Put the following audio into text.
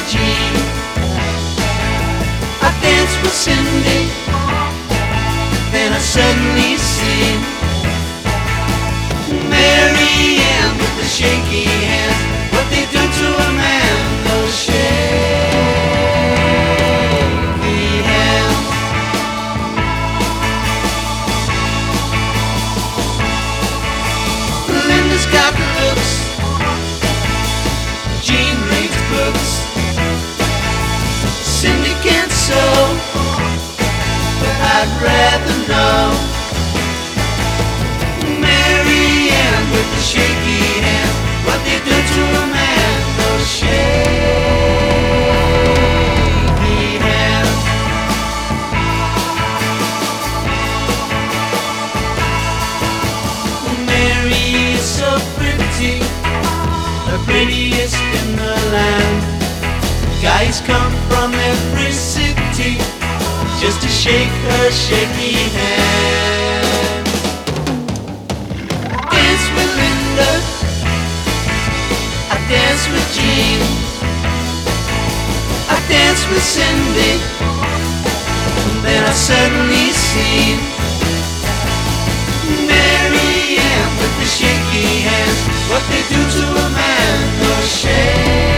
Jean. I dance with Cindy, then I suddenly see Mary Ann with the shaky hands. What they do to a man, those shaky hands. Linda's got the looks, Jean reads books, Cindy can't sew, but I'd rather know Mary Ann with the shaky hand. What they do to a man, those shaky hands. Mary is so pretty, the prettiest in the land. Guys come from every city just to shake her shaky hand. Dance with Linda, I dance with Jean, I dance with Cindy, and then I suddenly see Mary Ann with the shaky hands. What they do to a man, those shaky